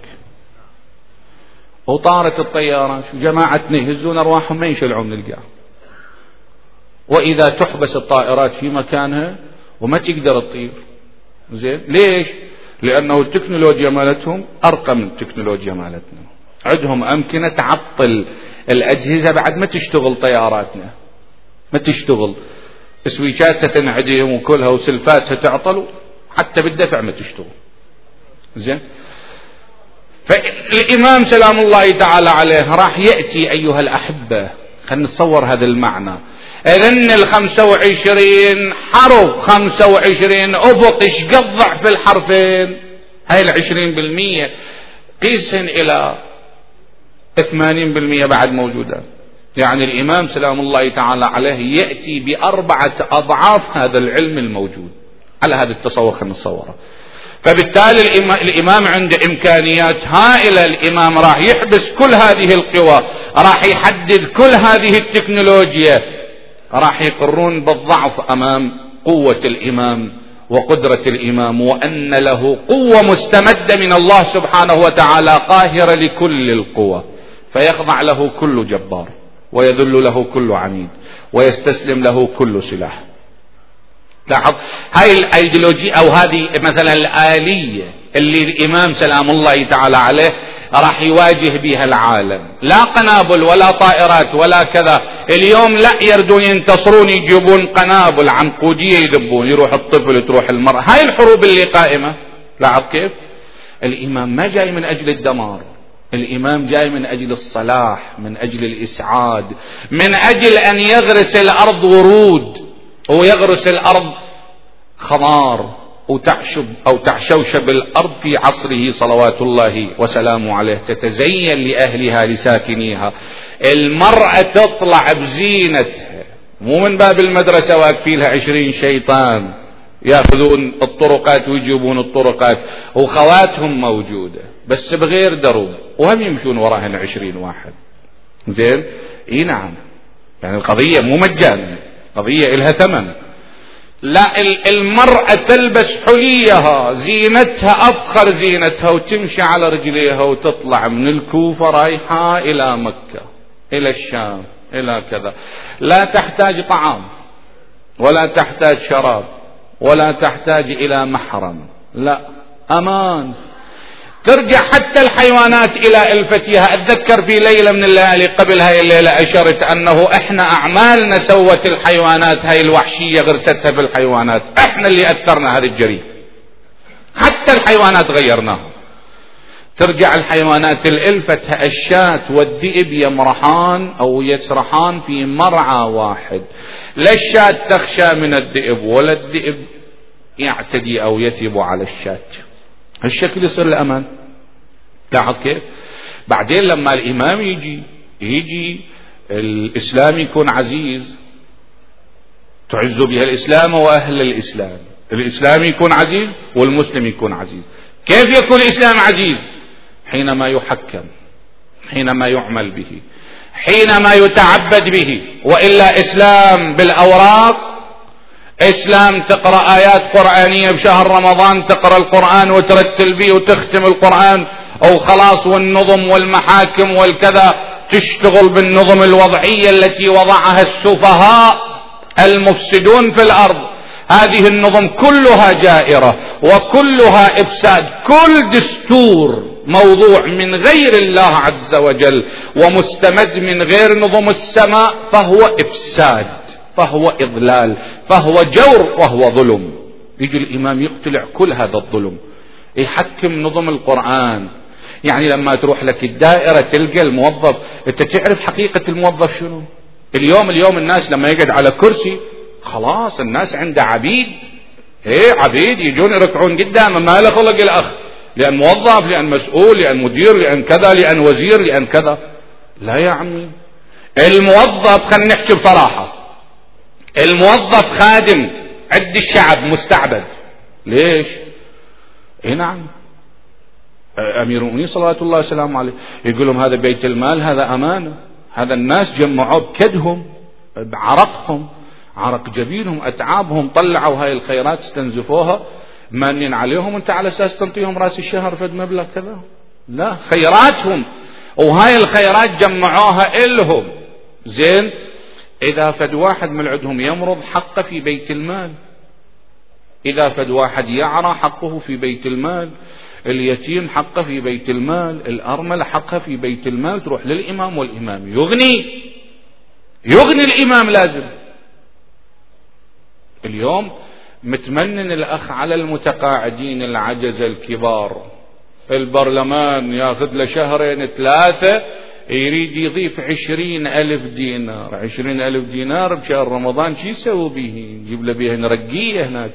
وطارت الطيارات جماعتنا يهزون ارواحهم ما ينشلعون من القاع، واذا تحبس الطائرات في مكانها وما تقدر تطير. زين ليش؟ لانه التكنولوجيا مالتهم ارقى من التكنولوجيا مالتنا، عندهم امكنه تعطل الاجهزه بعد ما تشتغل طياراتنا، ما تشتغل، سويتشاتها تنعدم وكلها وسلفاتها تعطل، حتى بالدفع ما تشتغل. زين، فالإمام سلام الله تعالى عليه راح يأتي أيها الأحبة، خلينا نتصور هذا المعنى. إذن 25 حرب، 25 أفق، إيش قد ضعف الحرفين؟ هاي 20% قيسهن إلى 80% بعد موجودة. يعني الإمام سلام الله تعالى عليه يأتي ب4 أضعاف هذا العلم الموجود. على هذا التصور خلينا نتصوره. فبالتالي الإمام عنده إمكانيات هائلة. الإمام راح يحبس كل هذه القوى، راح يحدد كل هذه التكنولوجيا، راح يقرون بالضعف أمام قوة الإمام وقدرة الإمام، وأن له قوة مستمدة من الله سبحانه وتعالى قاهرة لكل القوى، فيخضع له كل جبار، ويذل له كل عنيد، ويستسلم له كل سلاح. لاحظ هاي الايديولوجية او هذه مثلا الآلية اللي الامام سلام الله تعالى عليه راح يواجه بها العالم. لا قنابل ولا طائرات ولا كذا. اليوم لا يردون ينتصرون يجيبون قنابل عنقودية يذبون، يروح الطفل تروح المرأة. هاي الحروب اللي قائمة. لاحظ كيف الامام ما جاي من اجل الدمار، الإمام جاي من أجل الصلاح، من أجل الإسعاد، من أجل أن يغرس الأرض ورود، ويغرس الأرض خمار، وتعشوشب الأرض في عصره صلوات الله وسلامه عليه، تتزين لأهلها لساكنيها. المرأة تطلع بزينتها، مو من باب المدرسة واقفين لها 20 شيطان ياخذون الطرقات ويجيبون الطرقات، وخواتهم موجودة بس بغير درب، وهم يمشون وراهن 20 واحد. زين، اي نعم، يعني القضية مو مجانا، قضية إلها ثمن. لا، المرأة تلبس حليها، زينتها أفخر زينتها، وتمشي على رجليها وتطلع من الكوفة رايحة إلى مكة، إلى الشام، إلى كذا. لا تحتاج طعام ولا تحتاج شراب ولا تحتاج إلى محرم، لا، أمان. ترجع حتى الحيوانات إلى ألفتها. أتذكر في ليلة من الليالي قبل هاي الليلة أشرت أنه إحنا أعمالنا سوت الحيوانات هاي الوحشية، غرستها في الحيوانات، إحنا اللي أثرنا هذه الجريمة، حتى الحيوانات غيرناها. ترجع الحيوانات الألفتها، الشاة والذئب يمرحان أو يسرحان في مرعى واحد، لا الشاة تخشى من الذئب ولا الذئب يعتدي أو يثب على الشاة. هالشكل يصير الأمان. لاحظ كيف بعدين لما الإمام يجي الإسلام يكون عزيز، تعز بها الإسلام وأهل الإسلام. الإسلام يكون عزيز والمسلم يكون عزيز. كيف يكون الإسلام عزيز؟ حينما يحكم، حينما يعمل به، حينما يتعبد به. وإلا إسلام بالأوراق، إسلام تقرأ آيات قرآنية بشهر رمضان، تقرأ القرآن وترتل به وتختم القرآن أو خلاص، والنظم والمحاكم والكذا تشتغل بالنظم الوضعية التي وضعها السفهاء المفسدون في الأرض. هذه النظم كلها جائرة وكلها إفساد. كل دستور موضوع من غير الله عز وجل ومستمد من غير نظم السماء فهو إفساد، فهو إضلال، فهو جور، وهو ظلم. يجي الإمام يقتلع كل هذا الظلم، يحكم نظم القرآن. يعني لما تروح لك الدائرة تلقى الموظف، انت تعرف حقيقة الموظف شنو؟ اليوم الناس لما يقعد على كرسي خلاص الناس عنده عبيد، عبيد يجون يركعون قدامه، ما له خلق الأخ، لأن موظف، لأن مسؤول، لأن مدير، لأن كذا، لأن وزير، لأن كذا. لا يا عمي، الموظف خلينا نحكي بصراحة، الموظف خادم عند الشعب مستعبد. ليش؟ نعم، أمير المؤمنين صلوات الله وسلامه عليه يقول لهم هذا بيت المال، هذا أمانة، هذا الناس جمعوا بكدهم، بعرقهم، عرق جبينهم، أتعابهم، طلعوا هاي الخيرات استنزفوها، مانين عليهم أنت على أساس تنطيهم رأس الشهر فد مبلغ كذا؟ لا، خيراتهم، وهاي الخيرات جمعوها إلهم. زين، إذا فد واحد من عندهم يمرض حقه في بيت المال، إذا فد واحد يعرى حقه في بيت المال، اليتيم حقه في بيت المال، الأرملة حقها في بيت المال، تروح للإمام والإمام يغني الإمام لازم. اليوم متمنن الأخ على المتقاعدين العجز الكبار، البرلمان ياخذ له شهرين 3 يريد يضيف 20,000 دينار. 20,000 دينار بشهر رمضان شو يسوي به؟ يجيب له بيهن رقية، هناك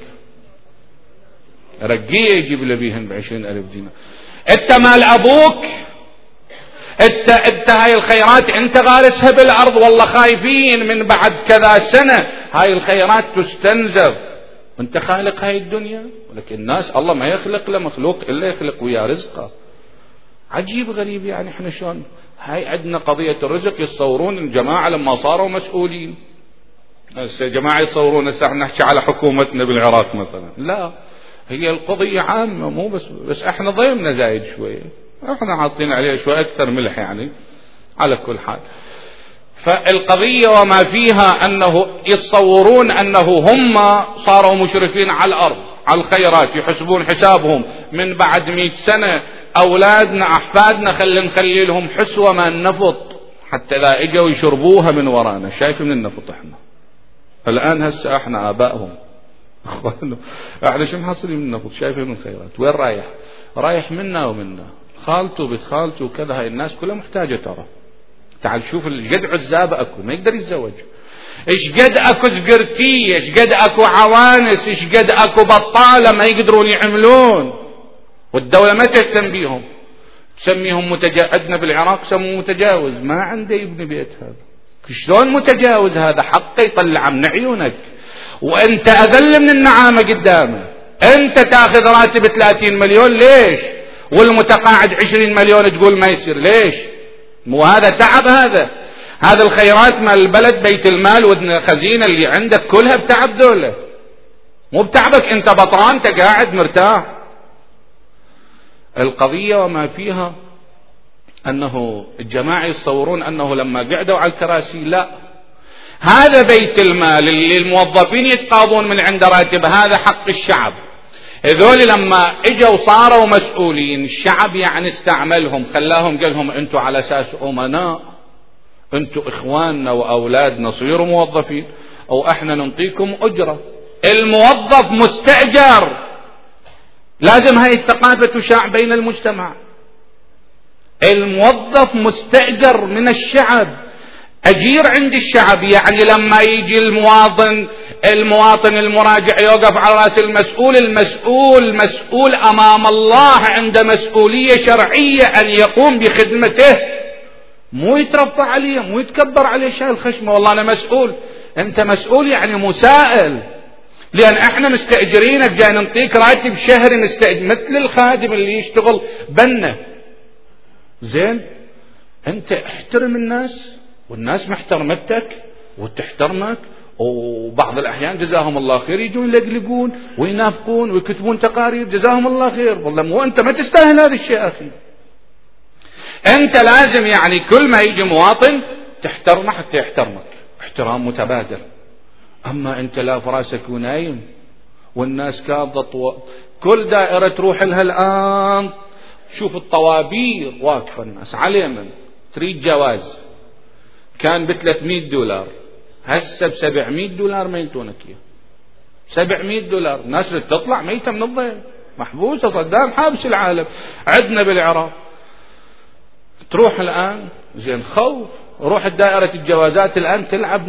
رقية يجيب له بيهن ب20,000 دينار. انت مال ابوك، انت هاي الخيرات انت غارسها بالارض، والله خايفين من بعد كذا سنة هاي الخيرات تستنزف. انت خالق هاي الدنيا، ولكن الناس الله ما يخلق له مخلوق الا يخلق وياه رزقه. عجيب غريب. يعني احنا شلون هاي عندنا قضية الرزق يتصورون الجماعة لما صاروا مسؤولين، الجماعة يتصورون هسه احنا نحكي على حكومتنا بالعراق مثلا، لا، هي القضية عامة، مو بس احنا ضيمنا زايد شوية، احنا حاطين عليه شوية اكثر ملح يعني. على كل حال، فالقضية وما فيها أنه يتصورون أنه هم صاروا مشرفين على الأرض على الخيرات، يحسبون حسابهم من بعد 100 سنة أولادنا أحفادنا نخلي لهم حسوة ما النفط حتى لا إجوا يشربوها من ورانا. شايف من النفط احنا الآن هسه احنا آبائهم احنا شو محصلين من النفط؟ شايفين من الخيرات وين رايح منا ومنا، خالته بنت خالته وكذا. هاي الناس كلها محتاجة ترى. تعال شوف ايش قد عزابة اكو ما يقدر يتزوج، ايش قد اكو سقرتية، ايش قد اكو عوانس، ايش قد اكو بطالة ما يقدرون يعملون، والدولة ما تهتم بيهم، تسميهم عندنا بالعراق سموه متجاوز، ما عنده يبني بيت. هذا شلون متجاوز؟ هذا حقه يطلع من عيونك، وانت اذل من النعامة قدامه. انت تاخذ راتب 30 مليون ليش؟ والمتقاعد 20 مليون تقول ما يصير ليش؟ مو هذا تعب؟ هذا الخيرات مال البلد، بيت المال والخزينة اللي عندك كلها بتعب دولة، مو بتعبك انت بطران انت قاعد مرتاح. القضية وما فيها انه الجماعة يتصورون انه لما قعدوا على الكراسي، لا، هذا بيت المال اللي الموظفين يتقاضون من عند راتب، هذا حق الشعب. هذول لما اجوا صاروا مسؤولين، الشعب يعني استعملهم، خلاهم قالهم انتوا على اساس امناء، انتوا اخواننا واولادنا، صيروا موظفين او احنا ننطيكم اجرة. الموظف مستأجر، لازم هاي الثقافة تشاع بين المجتمع. الموظف مستأجر من الشعب، أجير عند الشعب. يعني لما يجي المواطن المراجع يوقف على رأس المسؤول مسؤول أمام الله، عنده مسؤولية شرعية أن يقوم بخدمته، مو يترفع عليه، مو يتكبر عليه شايل خشمه والله أنا مسؤول. أنت مسؤول يعني مسائل، لأن احنا مستأجرينك، جاي نعطيك راتب شهري مثل الخادم اللي يشتغل بنا. زين، أنت احترم الناس والناس محترمتك وتحترمك، وبعض الأحيان جزاهم الله خير يجون يلقلقون وينافقون ويكتبون تقارير، جزاهم الله خير، والله مو أنت ما تستاهل هذا الشيء أخي. أنت لازم يعني كل ما يجي مواطن تحترمه حتى يحترمك، احترام متبادل. أما أنت لا فراسك ونايم والناس كاضت كل دائرة تروح لها الآن شوف الطوابير واقفة الناس على من تريد جواز، كان ب$300، هسه ب$700 ما ينتونك اياه. $700 الناس تطلع ميتة من الضيق، محبوسة. صدام حابس العالم. عندنا بالعراق تروح الآن زين خوف، روح دائرة الجوازات الآن تلعب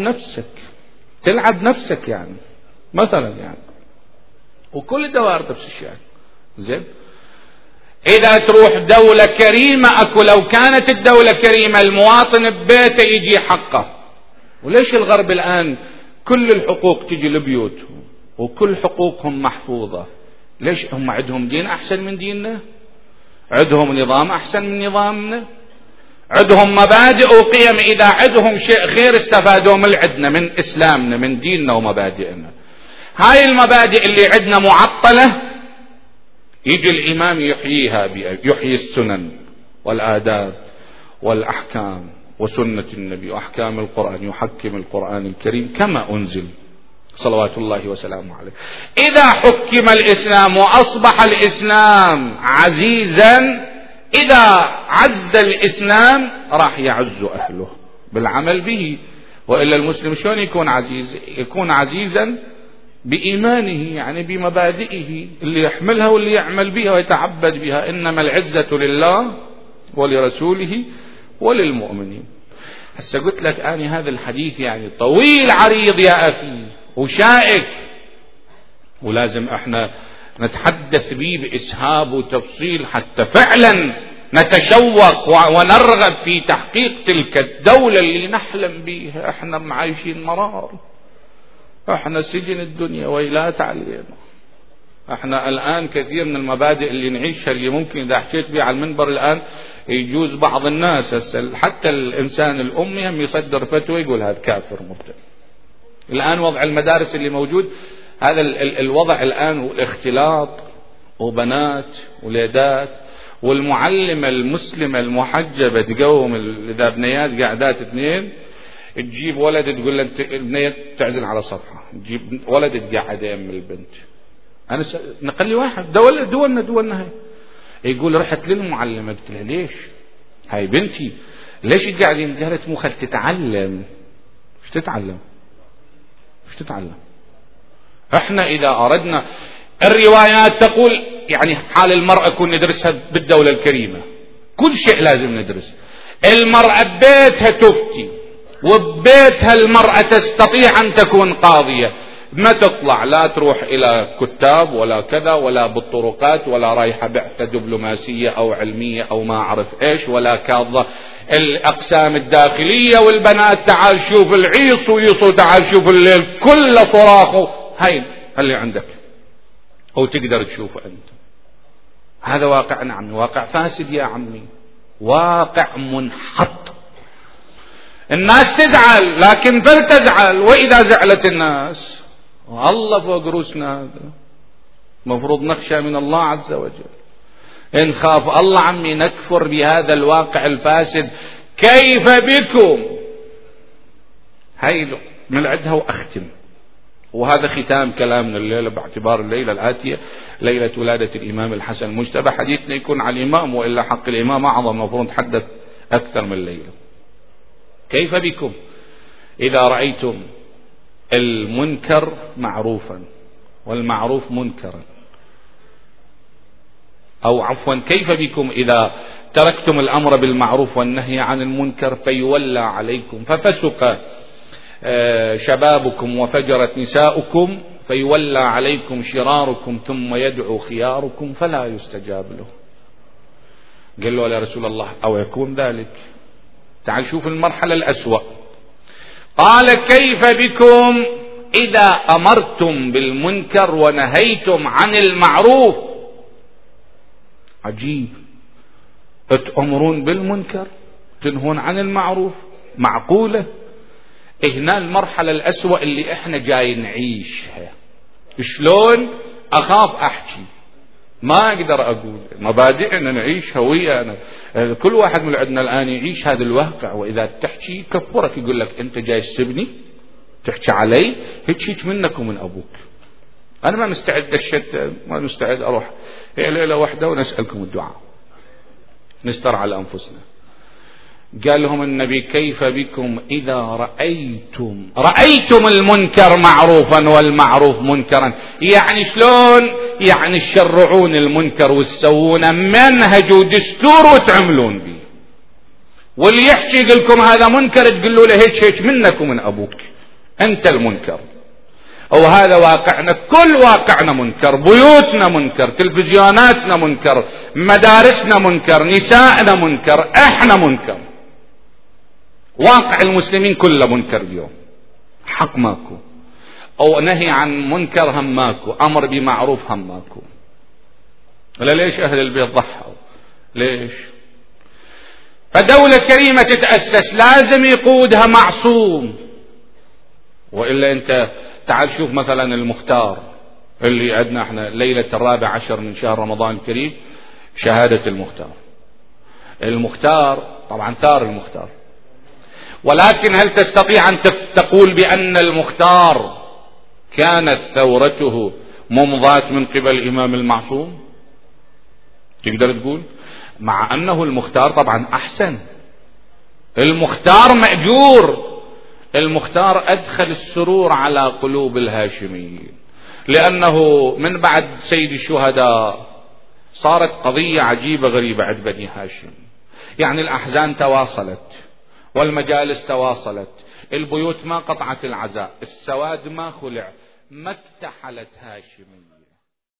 نفسك يعني مثلا يعني، وكل دوائر نفس الشيء زين. إذا تروح دولة كريمة أكو، لو كانت الدولة كريمة المواطن ببيته يجي حقه. وليش الغرب الآن كل الحقوق تجي لبيوت وكل حقوقهم محفوظة؟ ليش هم عندهم دين أحسن من ديننا؟ عندهم نظام أحسن من نظامنا؟ عندهم مبادئ وقيم. إذا عندهم شيء خير استفادوا من عندنا، من إسلامنا، من ديننا ومبادئنا. هاي المبادئ اللي عندنا معطلة، يجي الإمام يحييها، يحيي السنن والآداب والأحكام وسنة النبي وأحكام القرآن، يحكم القرآن الكريم كما أنزل صلوات الله وسلامه عليه. إذا حكم الإسلام وأصبح الإسلام عزيزا، إذا عز الإسلام راح يعز أهله بالعمل به. وإلا المسلم شلون يكون عزيز؟ يكون عزيزا بإيمانه، يعني بمبادئه اللي يحملها واللي يعمل بها ويتعبد بها. إنما العزة لله ولرسوله وللمؤمنين. هسه قلت لك أنا هذا الحديث يعني طويل عريض يا أخي وشائك، ولازم احنا نتحدث به بإسهاب وتفصيل حتى فعلا نتشوق ونرغب في تحقيق تلك الدولة اللي نحلم بها. احنا معايشين مرار، احنا سجن الدنيا ويلات علينا. احنا الآن كثير من المبادئ اللي نعيشها اللي ممكن إذا حكيت بها على المنبر الآن يجوز بعض الناس حتى الإنسان الأمي هم يصدر فتوى يقول هذا كافر مرتد. الآن وضع المدارس اللي موجود هذا الوضع الآن، والاختلاط وبنات وليدات، والمعلمة المسلمة المحجبة تقوم إذا بنيات قاعدات 2 تجيب ولد تقول له البنية تعزل على صفحة، تجيب ولد تقعد يم البنت. أنا نقل لي واحد دولنا هاي يقول رحت للمعلمة قلت لها ليش هاي بنتي ليش قاعدين؟ قالت مو خل تتعلم. ايش تتعلم؟ احنا اذا اردنا، الروايات تقول يعني حال المرأة كنا ندرسها بالدولة الكريمة، كل شيء لازم ندرس. المرأة ببيتها تفتي، وببيتها المرأة تستطيع ان تكون قاضية، ما تطلع لا تروح الى كتاب ولا كذا ولا بالطرقات ولا رايحة بعثة دبلوماسية او علمية او ما اعرف ايش، ولا كاظة الاقسام الداخلية والبنات تعال شوف العيص ويصو تعال شوف الليل كل صراخه. هاي اللي عندك او تقدر تشوفه انت. هذا واقعنا عمي، واقع فاسد يا عمي، واقع منحط. الناس تزعل لكن فلتزعل، واذا زعلت الناس الله فوق روسنا. هذا مفروض نخشى من الله عز وجل، إن خاف الله عمي نكفر بهذا الواقع الفاسد. كيف بكم؟ هاي من عدها وأختم، وهذا ختام كلامنا الليلة باعتبار الليلة الآتية ليلة ولادة الإمام الحسن المجتبى. حديثنا يكون على الإمام، وإلا حق الإمام أعظم، مفروض نتحدث أكثر من ليلة. كيف بكم إذا رأيتم المنكر معروفا والمعروف منكرا، أو عفوا كيف بكم إذا تركتم الأمر بالمعروف والنهي عن المنكر فيولى عليكم، ففسق شبابكم وفجرت نساؤكم فيولى عليكم شراركم ثم يدعو خياركم فلا يستجاب له. قال له يا رسول الله أو يكون ذلك؟ تعال شوف المرحلة الأسوأ. قال كيف بكم إذا أمرتم بالمنكر ونهيتم عن المعروف؟ عجيب، تأمرون بالمنكر تنهون عن المعروف، معقولة؟ هنا المرحلة الأسوأ اللي احنا جاي نعيشها. شلون؟ أخاف أحكي، ما أقدر أقول، مبادئنا نعيش هوية. كل واحد من عندنا الآن يعيش هذا الواقع، وإذا تحكي كفرك يقول لك أنت جاي تسبني تحكي علي، هيك منك ومن أبوك. أنا ما مستعد ما مستعد أروح ليلة واحدة ونسألكم الدعاء. نستر على أنفسنا. قال لهم النبي: كيف بكم إذا رأيتم المنكر معروفا والمعروف منكرا؟ يعني شلون؟ يعني تشرعون المنكر وتسوون منهج ودستور وتعملون به، واللي يحكي يقول لكم هذا منكر تقولوا له هيك منك ومن أبوك، أنت المنكر. وهذا واقعنا، كل واقعنا منكر، بيوتنا منكر، تلفزيوناتنا منكر، مدارسنا منكر، نسائنا منكر، احنا منكر. واقع المسلمين كله منكر اليوم. حق ماكو، او نهي عن منكر هم ماكو، امر بمعروف هم ماكو. ليش اهل البيت ضحوا؟ ليش؟ فدولة كريمة تتأسس لازم يقودها معصوم، وإلا أنت تعال شوف مثلا المختار اللي عندنا احنا ليلة 14 من شهر رمضان الكريم، شهادة المختار طبعا ثار المختار، ولكن هل تستطيع أن تقول بأن المختار كانت ثورته ممضاة من قبل الإمام المعصوم؟ تقدر تقول؟ مع أنه المختار طبعا أحسن، المختار مأجور، المختار أدخل السرور على قلوب الهاشميين، لأنه من بعد سيد الشهداء صارت قضية عجيبة غريبة عند بني هاشم. يعني الأحزان تواصلت والمجالس تواصلت، البيوت ما قطعت العزاء، السواد ما خلع، ما اكتحلت هاشمية.